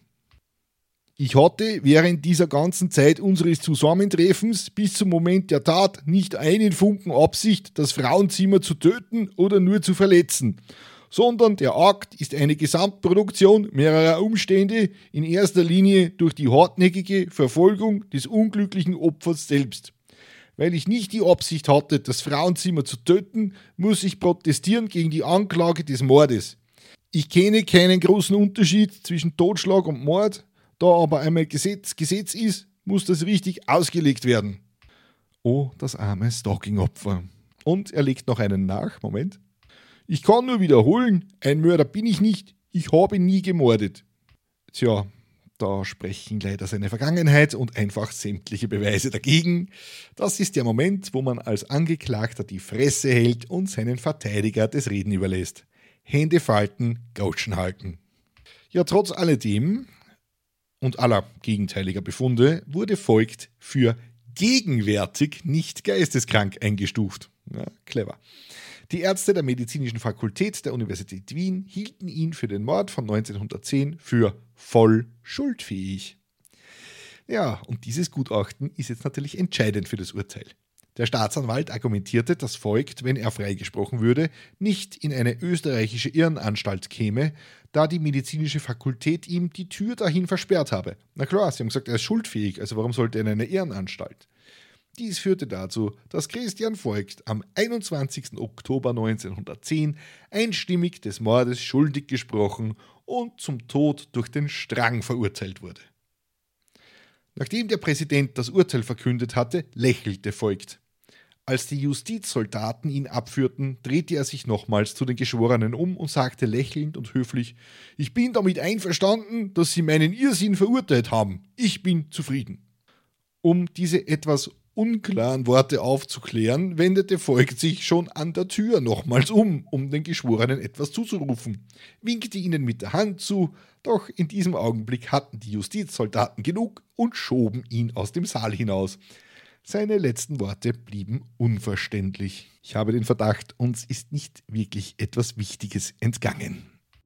Ich hatte während dieser ganzen Zeit unseres Zusammentreffens bis zum Moment der Tat nicht einen Funken Absicht, das Frauenzimmer zu töten oder nur zu verletzen, sondern der Akt ist eine Gesamtproduktion mehrerer Umstände, in erster Linie durch die hartnäckige Verfolgung des unglücklichen Opfers selbst. Weil ich nicht die Absicht hatte, das Frauenzimmer zu töten, muss ich protestieren gegen die Anklage des Mordes. Ich kenne keinen großen Unterschied zwischen Totschlag und Mord, da aber einmal Gesetz Gesetz ist, muss das richtig ausgelegt werden. Oh, das arme Stalking-Opfer. Und er legt noch einen nach, Moment. Ich kann nur wiederholen, ein Mörder bin ich nicht, ich habe nie gemordet. Tja, da sprechen leider seine Vergangenheit und einfach sämtliche Beweise dagegen. Das ist der Moment, wo man als Angeklagter die Fresse hält und seinen Verteidiger das Reden überlässt. Hände falten, Gauschen halten. Ja, trotz alledem und aller gegenteiliger Befunde wurde Voigt für gegenwärtig nicht geisteskrank eingestuft. Ja, clever. Die Ärzte der Medizinischen Fakultät der Universität Wien hielten ihn für den Mord von neunzehnhundertzehn für voll schuldfähig. Ja, und dieses Gutachten ist jetzt natürlich entscheidend für das Urteil. Der Staatsanwalt argumentierte, dass Voigt, wenn er freigesprochen würde, nicht in eine österreichische Irrenanstalt käme, da die medizinische Fakultät ihm die Tür dahin versperrt habe. Na klar, sie haben gesagt, er ist schuldfähig, also warum sollte er in eine Irrenanstalt? Dies führte dazu, dass Christian Voigt am einundzwanzigsten Oktober neunzehnhundertzehn einstimmig des Mordes schuldig gesprochen und zum Tod durch den Strang verurteilt wurde. Nachdem der Präsident das Urteil verkündet hatte, lächelte Voigt. Als die Justizsoldaten ihn abführten, drehte er sich nochmals zu den Geschworenen um und sagte lächelnd und höflich: Ich bin damit einverstanden, dass Sie meinen Irrsinn verurteilt haben. Ich bin zufrieden. Um diese etwas unklaren Worte aufzuklären, wendete Voigt sich schon an der Tür nochmals um, um den Geschworenen etwas zuzurufen, winkte ihnen mit der Hand zu, doch in diesem Augenblick hatten die Justizsoldaten genug und schoben ihn aus dem Saal hinaus. Seine letzten Worte blieben unverständlich. Ich habe den Verdacht, uns ist nicht wirklich etwas Wichtiges entgangen.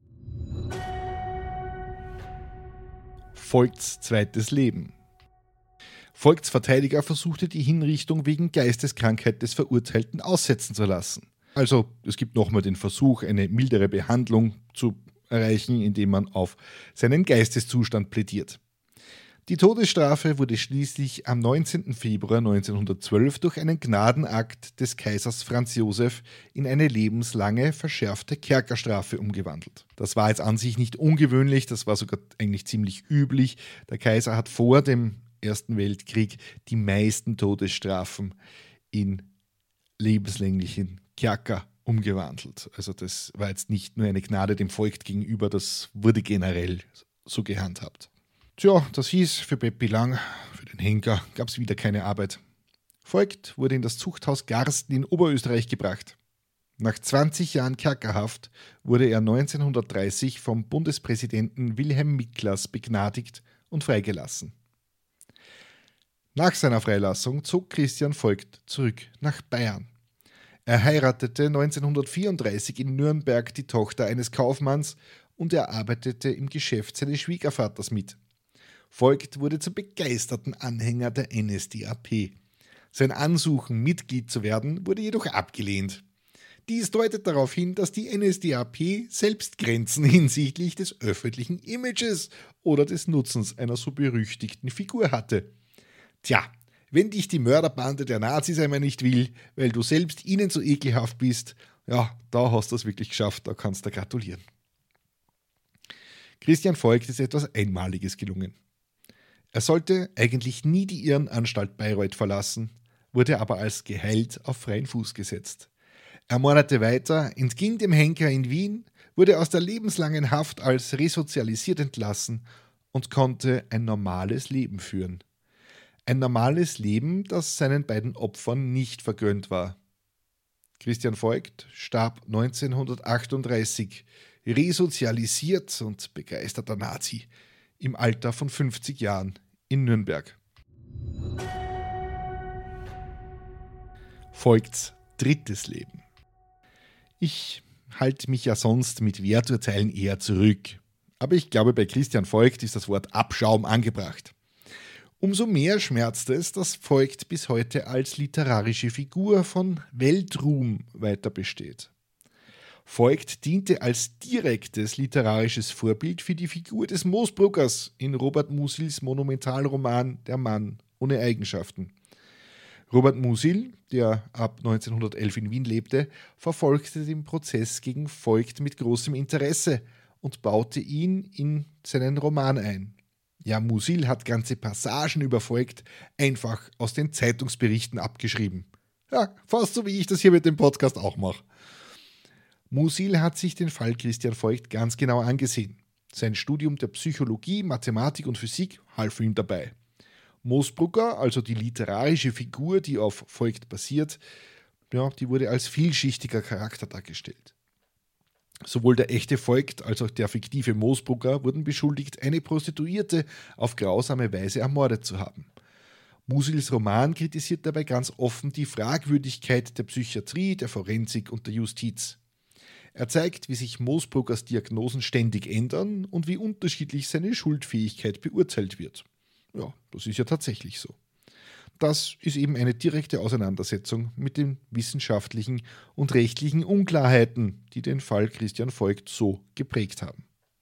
Voigts zweites Leben. Voigts Verteidiger versuchte die Hinrichtung wegen Geisteskrankheit des Verurteilten aussetzen zu lassen. Also es gibt nochmal den Versuch, eine mildere Behandlung zu erreichen, indem man auf seinen Geisteszustand plädiert. Die Todesstrafe wurde schließlich am neunzehnten Februar neunzehnhundertzwölf durch einen Gnadenakt des Kaisers Franz Josef in eine lebenslange verschärfte Kerkerstrafe umgewandelt. Das war jetzt an sich nicht ungewöhnlich, das war sogar eigentlich ziemlich üblich. Der Kaiser hat vor dem Ersten Weltkrieg die meisten Todesstrafen in lebenslänglichen Kerker umgewandelt. Also das war jetzt nicht nur eine Gnade dem Volk gegenüber, das wurde generell so gehandhabt. Tja, das hieß, für Peppi Lang, für den Henker, gab es wieder keine Arbeit. Voigt wurde in das Zuchthaus Garsten in Oberösterreich gebracht. Nach zwanzig Jahren Kerkerhaft wurde er neunzehnhundertdreißig vom Bundespräsidenten Wilhelm Miklas begnadigt und freigelassen. Nach seiner Freilassung zog Christian Voigt zurück nach Bayern. Er heiratete neunzehnhundertvierunddreißig in Nürnberg die Tochter eines Kaufmanns und er arbeitete im Geschäft seines Schwiegervaters mit. Voigt wurde zum begeisterten Anhänger der N S D A P. Sein Ansuchen, Mitglied zu werden, wurde jedoch abgelehnt. Dies deutet darauf hin, dass die N S D A P selbst Grenzen hinsichtlich des öffentlichen Images oder des Nutzens einer so berüchtigten Figur hatte. Tja, wenn dich die Mörderbande der Nazis einmal nicht will, weil du selbst ihnen so ekelhaft bist, ja, da hast du es wirklich geschafft, da kannst du gratulieren. Christian Voigt ist etwas Einmaliges gelungen. Er sollte eigentlich nie die Irrenanstalt Bayreuth verlassen, wurde aber als geheilt auf freien Fuß gesetzt. Er mordete weiter, entging dem Henker in Wien, wurde aus der lebenslangen Haft als resozialisiert entlassen und konnte ein normales Leben führen. Ein normales Leben, das seinen beiden Opfern nicht vergönnt war. Christian Voigt starb neunzehnhundertachtunddreißig, resozialisiert und begeisterter Nazi, im Alter von fünfzig Jahren in Nürnberg. Voigts drittes Leben. Ich halte mich ja sonst mit Werturteilen eher zurück, aber ich glaube, bei Christian Voigt ist das Wort Abschaum angebracht. Umso mehr schmerzt es, dass Voigt bis heute als literarische Figur von Weltruhm weiter besteht. Voigt diente als direktes literarisches Vorbild für die Figur des Moosbruckers in Robert Musils Monumentalroman Der Mann ohne Eigenschaften. Robert Musil, der ab neunzehnhundertelf in Wien lebte, verfolgte den Prozess gegen Voigt mit großem Interesse und baute ihn in seinen Roman ein. Ja, Musil hat ganze Passagen über Voigt einfach aus den Zeitungsberichten abgeschrieben. Ja, fast so wie ich das hier mit dem Podcast auch mache. Musil hat sich den Fall Christian Voigt ganz genau angesehen. Sein Studium der Psychologie, Mathematik und Physik half ihm dabei. Moosbrucker, also die literarische Figur, die auf Voigt basiert, ja, die wurde als vielschichtiger Charakter dargestellt. Sowohl der echte Voigt als auch der fiktive Moosbrucker wurden beschuldigt, eine Prostituierte auf grausame Weise ermordet zu haben. Musils Roman kritisiert dabei ganz offen die Fragwürdigkeit der Psychiatrie, der Forensik und der Justiz. Er zeigt, wie sich Moosbruckers Diagnosen ständig ändern und wie unterschiedlich seine Schuldfähigkeit beurteilt wird. Ja, das ist ja tatsächlich so. Das ist eben eine direkte Auseinandersetzung mit den wissenschaftlichen und rechtlichen Unklarheiten, die den Fall Christian Voigt so geprägt haben.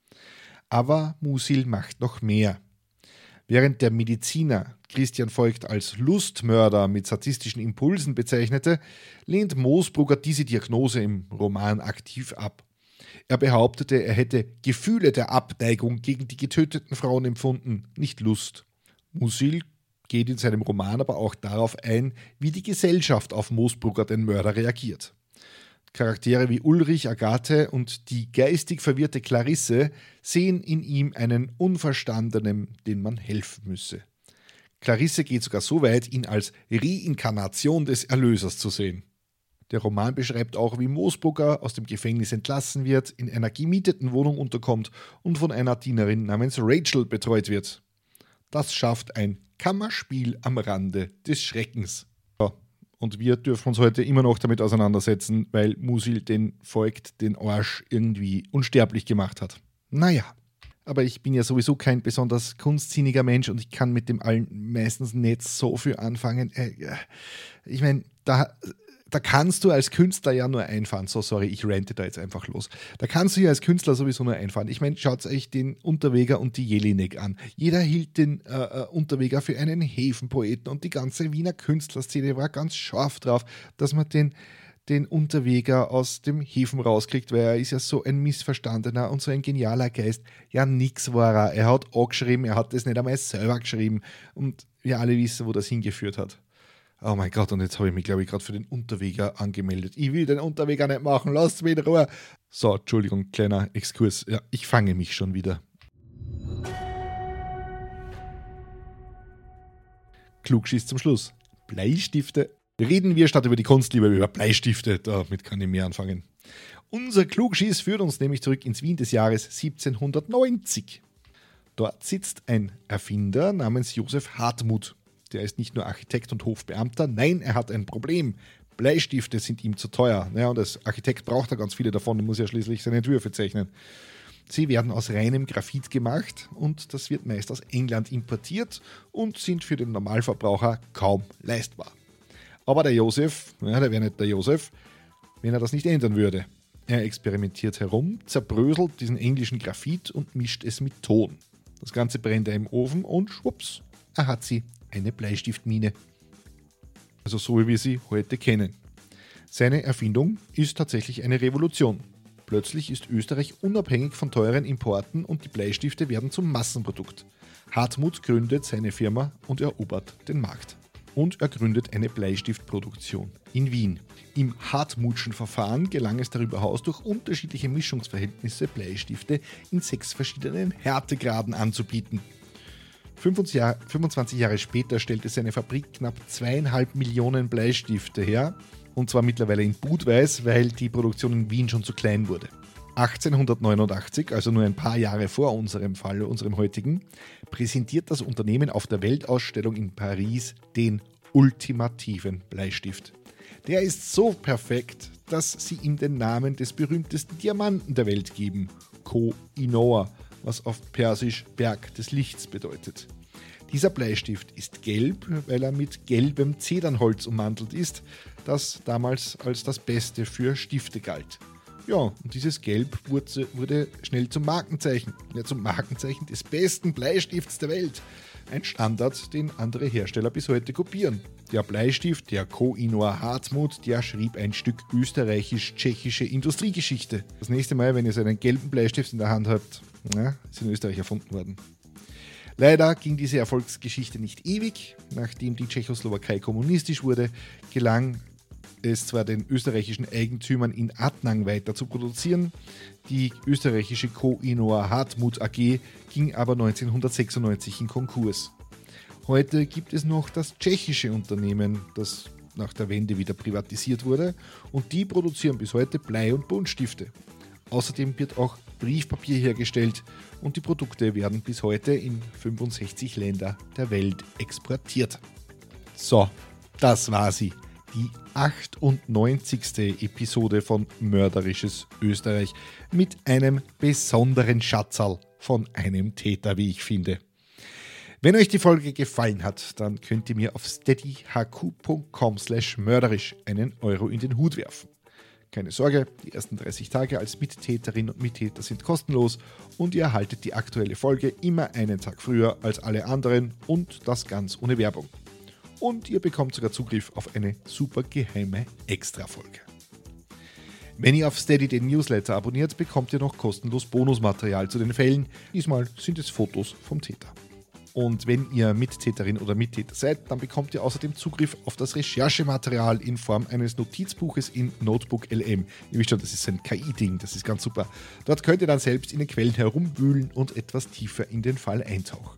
Aber Musil macht noch mehr. Während der Mediziner Christian Voigt als Lustmörder mit sadistischen Impulsen bezeichnete, lehnt Moosbrucker diese Diagnose im Roman aktiv ab. Er behauptete, er hätte Gefühle der Abneigung gegen die getöteten Frauen empfunden, nicht Lust. Musil geht in seinem Roman aber auch darauf ein, wie die Gesellschaft auf Moosbrucker, den Mörder, reagiert. Charaktere wie Ulrich, Agathe und die geistig verwirrte Clarisse sehen in ihm einen Unverstandenen, dem man helfen müsse. Clarisse geht sogar so weit, ihn als Reinkarnation des Erlösers zu sehen. Der Roman beschreibt auch, wie Moosbrucker aus dem Gefängnis entlassen wird, in einer gemieteten Wohnung unterkommt und von einer Dienerin namens Rachel betreut wird. Das schafft ein Kammerspiel am Rande des Schreckens. Ja, und wir dürfen uns heute immer noch damit auseinandersetzen, weil Musil den Voigt den Arsch irgendwie unsterblich gemacht hat. Naja, aber ich bin ja sowieso kein besonders kunstsinniger Mensch und ich kann mit dem allen meistens nicht so viel anfangen. Ich meine, da... Da kannst du als Künstler ja nur einfahren. So, sorry, ich rante da jetzt einfach los. Da kannst du ja als Künstler sowieso nur einfahren. Ich meine, schaut euch den Unterweger und die Jelinek an. Jeder hielt den äh, Unterweger für einen Häfenpoeten und die ganze Wiener Künstlerszene war ganz scharf drauf, dass man den, den Unterweger aus dem Häfen rauskriegt, weil er ist ja so ein missverstandener und so ein genialer Geist. Ja, nix war er. Er hat angeschrieben, er hat das nicht einmal selber geschrieben und wir alle wissen, wo das hingeführt hat. Oh mein Gott, und jetzt habe ich mich, glaube ich, gerade für den Unterweger angemeldet. Ich will den Unterweger nicht machen, lasst mich in Ruhe. So, Entschuldigung, kleiner Exkurs. Ja, ich fange mich schon wieder. Klugschiss zum Schluss. Bleistifte. Reden wir statt über die Kunst lieber über Bleistifte, damit kann ich mehr anfangen. Unser Klugschiss führt uns nämlich zurück ins Wien des Jahres siebzehnhundertneunzig. Dort sitzt ein Erfinder namens Josef Hardtmuth. Der ist nicht nur Architekt und Hofbeamter, nein, er hat ein Problem. Bleistifte sind ihm zu teuer. Ja, und als Architekt braucht er ganz viele davon, er muss ja schließlich seine Entwürfe zeichnen. Sie werden aus reinem Graphit gemacht und das wird meist aus England importiert und sind für den Normalverbraucher kaum leistbar. Aber der Josef, ja, der wäre nicht der Josef, wenn er das nicht ändern würde. Er experimentiert herum, zerbröselt diesen englischen Graphit und mischt es mit Ton. Das Ganze brennt er im Ofen und schwupps, er hat sie, eine Bleistiftmine. Also so wie wir sie heute kennen. Seine Erfindung ist tatsächlich eine Revolution. Plötzlich ist Österreich unabhängig von teuren Importen und die Bleistifte werden zum Massenprodukt. Hardtmuth gründet seine Firma und erobert den Markt. Und er gründet eine Bleistiftproduktion in Wien. Im Hardtmuthschen Verfahren gelang es darüber hinaus, durch unterschiedliche Mischungsverhältnisse Bleistifte in sechs verschiedenen Härtegraden anzubieten. fünfundzwanzig Jahre später stellte seine Fabrik knapp zweieinhalb Millionen Bleistifte her, und zwar mittlerweile in Budweis, weil die Produktion in Wien schon zu klein wurde. achtzehnhundertneunundachtzig, also nur ein paar Jahre vor unserem Fall, unserem heutigen, präsentiert das Unternehmen auf der Weltausstellung in Paris den ultimativen Bleistift. Der ist so perfekt, dass sie ihm den Namen des berühmtesten Diamanten der Welt geben, Koh-i-Noor, was auf Persisch Berg des Lichts bedeutet. Dieser Bleistift ist gelb, weil er mit gelbem Zedernholz ummantelt ist, das damals als das Beste für Stifte galt. Ja, und dieses Gelb wurde, wurde schnell zum Markenzeichen, ja, zum Markenzeichen des besten Bleistifts der Welt. Ein Standard, den andere Hersteller bis heute kopieren. Der Bleistift, der Koh-i-Noor Hardtmuth, der schrieb ein Stück österreichisch-tschechische Industriegeschichte. Das nächste Mal, wenn ihr so einen gelben Bleistift in der Hand habt, na, ist in Österreich erfunden worden. Leider ging diese Erfolgsgeschichte nicht ewig. Nachdem die Tschechoslowakei kommunistisch wurde, gelang es zwar den österreichischen Eigentümern in Adnang weiter zu produzieren, die österreichische Koh-i-Noor Hardtmuth A G ging aber neunzehnhundertsechsundneunzig in Konkurs. Heute gibt es noch das tschechische Unternehmen, das nach der Wende wieder privatisiert wurde, und die produzieren bis heute Blei- und Buntstifte. Außerdem wird auch Briefpapier hergestellt und die Produkte werden bis heute in fünfundsechzig Länder der Welt exportiert. So, das war sie. Die achtundneunzigste Episode von Mörderisches Österreich mit einem besonderen Schatzerl von einem Täter, wie ich finde. Wenn euch die Folge gefallen hat, dann könnt ihr mir auf steadyhq.com slash mörderisch einen Euro in den Hut werfen. Keine Sorge, die ersten dreißig Tage als Mittäterin und Mittäter sind kostenlos und ihr erhaltet die aktuelle Folge immer einen Tag früher als alle anderen und das ganz ohne Werbung. Und ihr bekommt sogar Zugriff auf eine super geheime Extra-Folge. Wenn ihr auf Steady den Newsletter abonniert, bekommt ihr noch kostenlos Bonusmaterial zu den Fällen. Diesmal sind es Fotos vom Täter. Und wenn ihr Mittäterin oder Mittäter seid, dann bekommt ihr außerdem Zugriff auf das Recherchematerial in Form eines Notizbuches in Notebook L M. Ihr wisst schon, das ist ein K I-Ding, das ist ganz super. Dort könnt ihr dann selbst in den Quellen herumwühlen und etwas tiefer in den Fall eintauchen.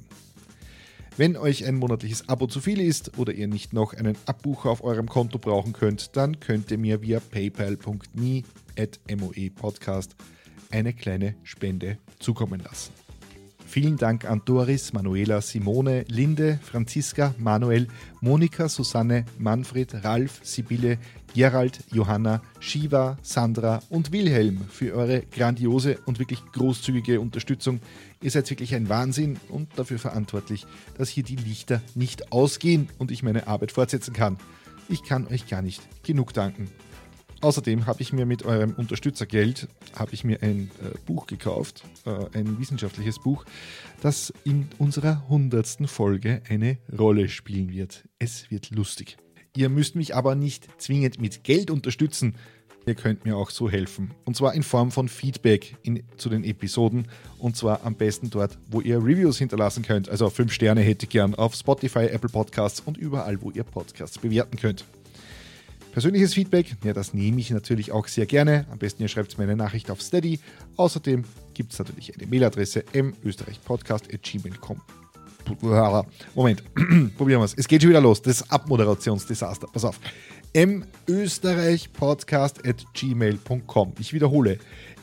Wenn euch ein monatliches Abo zu viel ist oder ihr nicht noch einen Abbucher auf eurem Konto brauchen könnt, dann könnt ihr mir via paypal punkt me at moepodcast eine kleine Spende zukommen lassen. Vielen Dank an Doris, Manuela, Simone, Linde, Franziska, Manuel, Monika, Susanne, Manfred, Ralf, Sibylle, Gerald, Johanna, Shiva, Sandra und Wilhelm für eure grandiose und wirklich großzügige Unterstützung. Ihr seid wirklich ein Wahnsinn und dafür verantwortlich, dass hier die Lichter nicht ausgehen und ich meine Arbeit fortsetzen kann. Ich kann euch gar nicht genug danken. Außerdem habe ich mir mit eurem Unterstützergeld habe ich mir ein äh, Buch gekauft, äh, ein wissenschaftliches Buch, das in unserer hundertsten Folge eine Rolle spielen wird. Es wird lustig. Ihr müsst mich aber nicht zwingend mit Geld unterstützen. Ihr könnt mir auch so helfen. Und zwar in Form von Feedback in, zu den Episoden. Und zwar am besten dort, wo ihr Reviews hinterlassen könnt. Also fünf Sterne hätte ich gern auf Spotify, Apple Podcasts und überall, wo ihr Podcasts bewerten könnt. Persönliches Feedback, ja, das nehme ich natürlich auch sehr gerne. Am besten ihr schreibt mir eine Nachricht auf Steady. Außerdem gibt es natürlich eine Mailadresse m österreichpodcast at gmail punkt com. Moment, probieren wir es. Es geht schon wieder los. Das Abmoderationsdesaster. Pass auf. mösterreichpodcast at gmail punkt com. Ich wiederhole.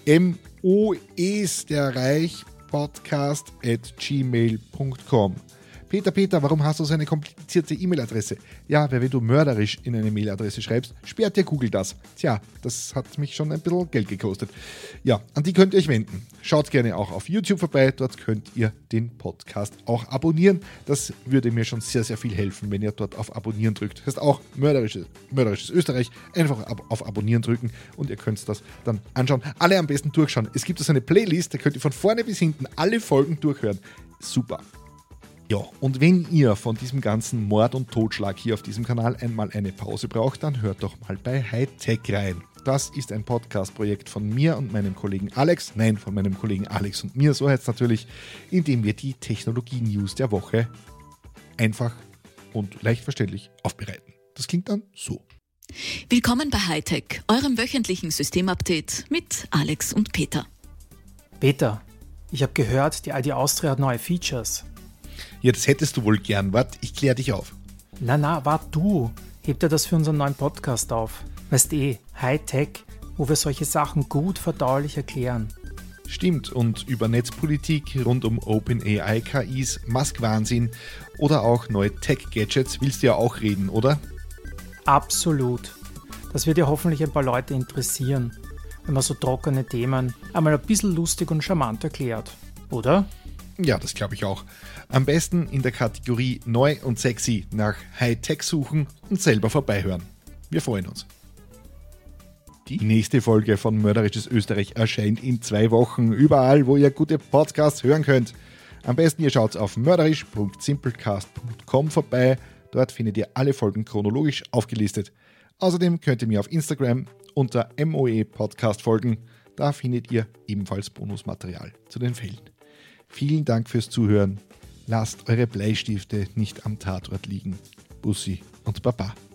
moesterreichpodcast at gmail punkt com. Peter, Peter, warum hast du so eine komplizierte E-Mail-Adresse? Ja, weil wenn du mörderisch in eine Mail-Adresse schreibst, sperrt dir Google das. Tja, das hat mich schon ein bisschen Geld gekostet. Ja, an die könnt ihr euch wenden. Schaut gerne auch auf YouTube vorbei, dort könnt ihr den Podcast auch abonnieren. Das würde mir schon sehr, sehr viel helfen, wenn ihr dort auf Abonnieren drückt. Das heißt auch mörderisches, mörderisches Österreich, einfach auf Abonnieren drücken und ihr könnt das dann anschauen. Alle am besten durchschauen. Es gibt so eine Playlist, da könnt ihr von vorne bis hinten alle Folgen durchhören. Super. Ja, und wenn ihr von diesem ganzen Mord und Totschlag hier auf diesem Kanal einmal eine Pause braucht, dann hört doch mal bei Hightech rein. Das ist ein Podcast-Projekt von mir und meinem Kollegen Alex, nein, von meinem Kollegen Alex und mir, so heißt es natürlich, in dem wir die Technologie-News der Woche einfach und leicht verständlich aufbereiten. Das klingt dann so. Willkommen bei Hightech, eurem wöchentlichen Systemupdate mit Alex und Peter. Peter, ich habe gehört, die I D Austria hat neue Features. Ja, das hättest du wohl gern. Wart, ich klär dich auf. Na, na, wart du. Heb dir das für unseren neuen Podcast auf. Weißt eh, Hightech, wo wir solche Sachen gut verdaulich erklären. Stimmt, und über Netzpolitik rund um OpenAI K Is, Musk-Wahnsinn oder auch neue Tech-Gadgets willst du ja auch reden, oder? Absolut. Das wird ja hoffentlich ein paar Leute interessieren, wenn man so trockene Themen einmal ein bisschen lustig und charmant erklärt, oder? Ja, das glaube ich auch. Am besten in der Kategorie Neu und Sexy nach Hightech suchen und selber vorbeihören. Wir freuen uns. Die nächste Folge von Mörderisches Österreich erscheint in zwei Wochen, überall, wo ihr gute Podcasts hören könnt. Am besten ihr schaut auf mörderisch punkt simplecast punkt com vorbei. Dort findet ihr alle Folgen chronologisch aufgelistet. Außerdem könnt ihr mir auf Instagram unter M O E Podcast folgen. Da findet ihr ebenfalls Bonusmaterial zu den Fällen. Vielen Dank fürs Zuhören. Lasst eure Bleistifte nicht am Tatort liegen. Bussi und Baba.